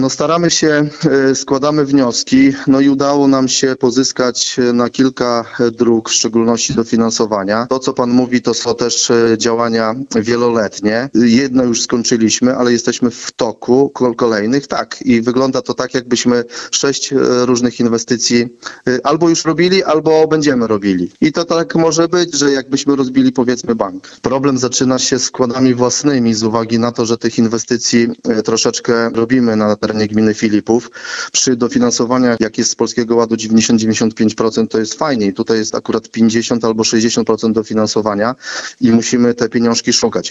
No staramy się, składamy wnioski, no i udało nam się pozyskać na kilka dróg, w szczególności dofinansowania. To, co pan mówi, to są też działania wieloletnie. Jedno już skończyliśmy, ale jesteśmy w toku kolejnych, tak. I wygląda to tak, jakbyśmy 6 różnych inwestycji albo już robili, albo będziemy robili. I to tak może być, że jakbyśmy rozbili, powiedzmy, bank. Problem zaczyna się z wkładami własnymi z uwagi na to, że tych inwestycji troszeczkę robimy na terenie gminy Filipów. Przy dofinansowaniach, jak jest z Polskiego Ładu 90-95%, to jest fajnie. I tutaj jest akurat 50 albo 60% dofinansowania i musimy te pieniążki szukać.